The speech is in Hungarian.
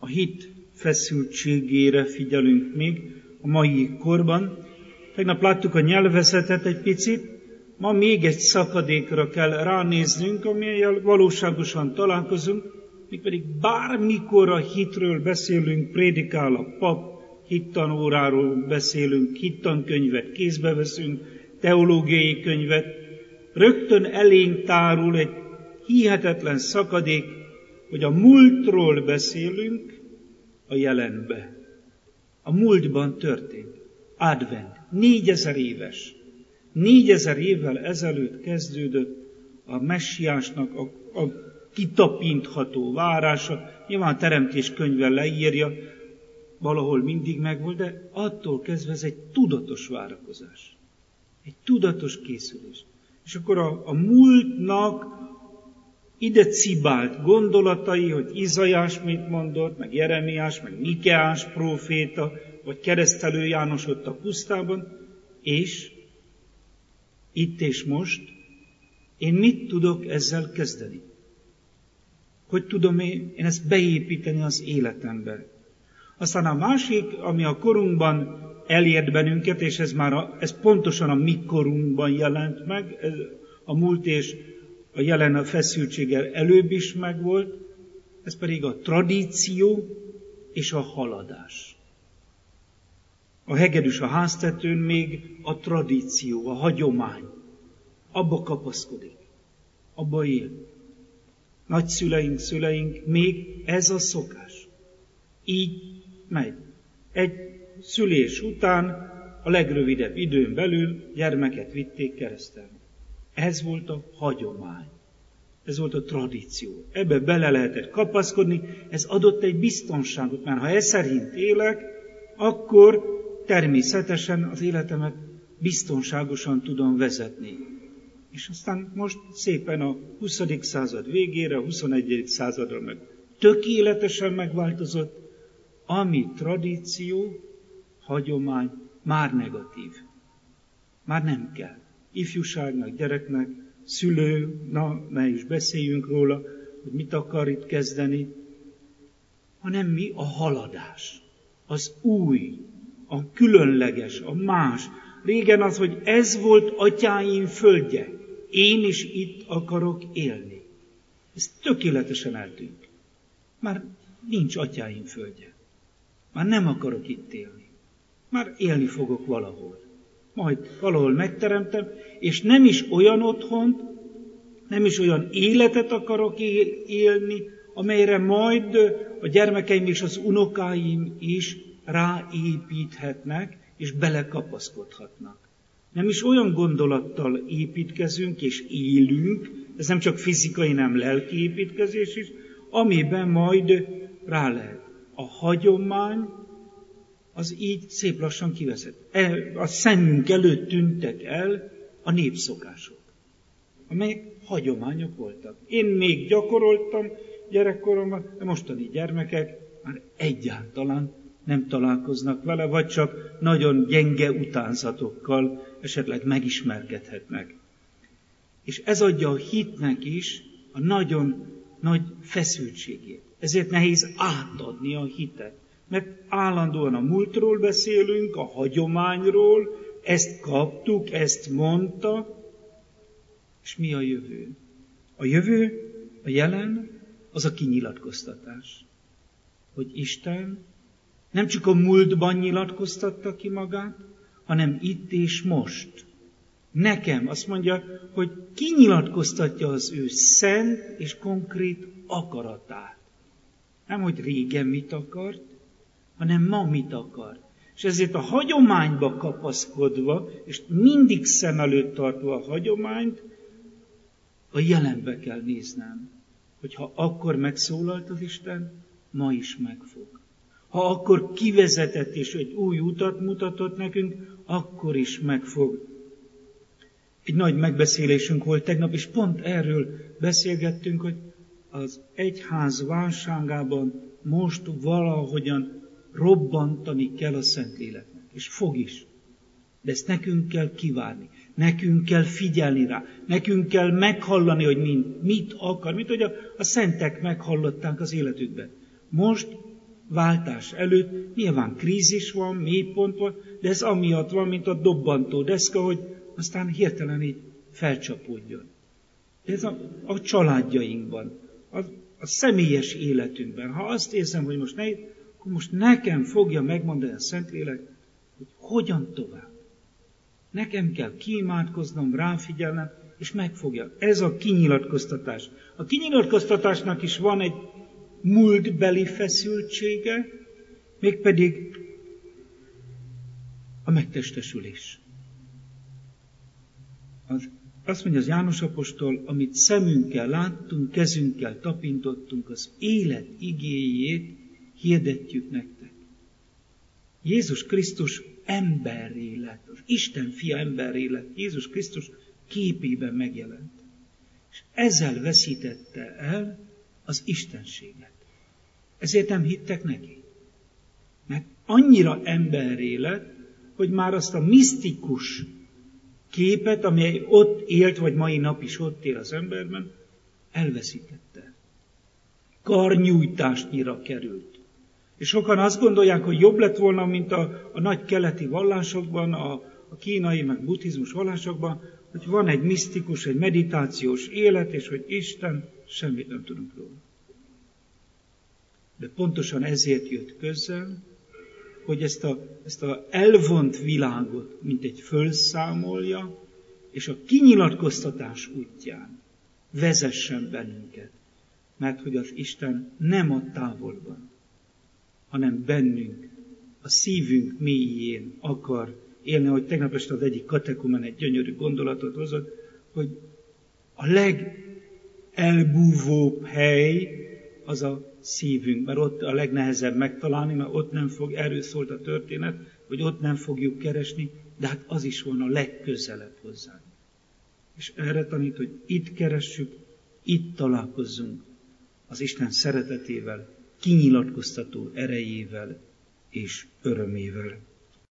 A hit feszültségére figyelünk még a mai korban. Tegnap láttuk a nyelvezetet egy picit, ma még egy szakadékra kell ránéznünk, amellyel valóságosan találkozunk, mégpedig bármikor a hitről beszélünk, prédikál a pap, hittanóráról beszélünk, hittankönyvet kézbe veszünk, teológiai könyvet, rögtön elénk tárul egy hihetetlen szakadék, hogy a múltról beszélünk a jelenbe. A múltban történt. Advent. 4000 éves. 4000 évvel ezelőtt kezdődött a messiásnak a kitapintható várása. Nyilván a Teremtés könyve leírja, valahol mindig megvolt, de attól kezdve ez egy tudatos várakozás. Egy tudatos készülés. És akkor a múltnak ide cibált gondolatai, hogy Izaiás mit mondott, meg Jeremiás, meg Mikeás próféta, vagy Keresztelő János ott a pusztában, és itt és most én mit tudok ezzel kezdeni? Hogy tudom én ezt beépíteni az életembe? Aztán a másik, ami a korunkban elért bennünket, és ez pontosan a mi korunkban jelent meg, a múlt és a jelen a feszültséggel előbb is megvolt, ez pedig a tradíció és a haladás. A hegedűs a háztetőn még a tradíció, a hagyomány. Abba kapaszkodik, abba él. Nagyszüleink, szüleink, még ez a szokás. Így megy. Egy szülés után a legrövidebb időn belül gyermeket vitték keresztelni. Ez volt a hagyomány. Ez volt a tradíció. Ebbe bele lehetett kapaszkodni, ez adott egy biztonságot, mert ha ez szerint élek, akkor természetesen az életemet biztonságosan tudom vezetni. És aztán most szépen a 20. század végére, a 21. századra meg tökéletesen megváltozott, ami tradíció, hagyomány, már negatív. Már nem kell. Ifjúságnak, gyereknek, szülő, ne is beszéljünk róla, hogy mit akar itt kezdeni, hanem mi a haladás, az új, a különleges, a más. Régen az, hogy ez volt atyáim földje, én is itt akarok élni. Ez tökéletesen eltűnt. Már nincs atyáim földje. Már nem akarok itt élni. Már élni fogok valahol. Majd valahol megteremtem, és nem is olyan otthont, nem is olyan életet akarok élni, amelyre majd a gyermekeim és az unokáim is ráépíthetnek, és belekapaszkodhatnak. Nem is olyan gondolattal építkezünk és élünk, ez nem csak fizikai, nem lelki építkezés is, amiben majd rá lehet. A hagyomány az így szép lassan kivezet. A szemünk előtt tűntek el a népszokások, amelyek hagyományok voltak. Én még gyakoroltam gyerekkoromban, de mostani gyermekek már egyáltalán nem találkoznak vele, vagy csak nagyon gyenge utánzatokkal esetleg megismerkedhetnek. És ez adja a hitnek is a nagyon nagy feszültségét. Ezért nehéz átadni a hitet. Mert állandóan a múltról beszélünk, a hagyományról, ezt kaptuk, ezt mondta, és mi a jövő? A jövő, a jelen, az a kinyilatkoztatás. Hogy Isten nem csak a múltban nyilatkoztatta ki magát, hanem itt és most. Nekem azt mondja, hogy kinyilatkoztatja az ő szent és konkrét akaratát. Nem, hogy régen mit akart, hanem ma mit akar. És ezért a hagyományba kapaszkodva, és mindig szem előtt tartva a hagyományt, a jelenbe kell néznem, hogy ha akkor megszólalt az Isten, ma is megfog. Ha akkor kivezetett és egy új utat mutatott nekünk, akkor is megfog. Egy nagy megbeszélésünk volt tegnap, és pont erről beszélgettünk, hogy az egyház válságában most valahogyan robbantani kell a Szentléleknek, és fog is. De ezt nekünk kell kivárni, nekünk kell figyelni rá, nekünk kell meghallani, hogy mit akar, mint hogy a szentek meghallották az életükben. Most váltás előtt, nyilván krízis van, mélypont van, de ez amiatt van, mint a dobbantó deszka, hogy aztán hirtelen így felcsapódjon. De ez a családjainkban, a személyes életünkben. Ha azt érzem, hogy most nehéz, akkor most nekem fogja megmondani a Szentlélek, hogy hogyan tovább. Nekem kell kiimádkoznom, ráfigyelnem, és megfogja. Ez a kinyilatkoztatás. A kinyilatkoztatásnak is van egy múltbeli feszültsége, mégpedig a megtestesülés. Azt mondja az János apostol, amit szemünkkel láttunk, kezünkkel tapintottunk, az élet igéjét hirdetjük nektek. Jézus Krisztus emberré lett, az Isten fia emberré lett, Jézus Krisztus képében megjelent. És ezzel veszítette el az istenséget. Ezért nem hittek neki. Mert annyira emberré lett, hogy már azt a misztikus képet, amely ott élt, vagy mai nap is ott él az emberben, elveszítette. Karnyújtásnyira került. És sokan azt gondolják, hogy jobb lett volna, mint a nagy keleti vallásokban, a kínai, meg buddhizmus vallásokban, hogy van egy misztikus, egy meditációs élet, és hogy Isten, semmit nem tudunk róla. De pontosan ezért jött közel, hogy ezt a elvont világot, mint egy fölszámolja, és a kinyilatkoztatás útján vezessen bennünket. Mert hogy az Isten nem a távolban, hanem bennünk, a szívünk mélyén akar élni, hogy tegnap este az egyik katekumen egy gyönyörű gondolatot hozott, hogy a legelbúvóbb hely az a szívünk, mert ott a legnehezebb megtalálni, mert ott nem fog, erről szólt a történet, hogy ott nem fogjuk keresni, de hát az is van a legközelebb hozzánk. És erre tanít, hogy itt keressük, itt találkozzunk az Isten szeretetével, kinyilatkoztató erejével és örömével.